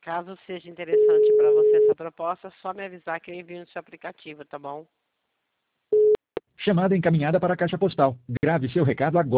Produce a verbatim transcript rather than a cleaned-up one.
Caso seja interessante para você essa proposta, é só me avisar que eu envio no seu aplicativo, tá bom? Chamada encaminhada para a caixa postal. Grave seu recado agora.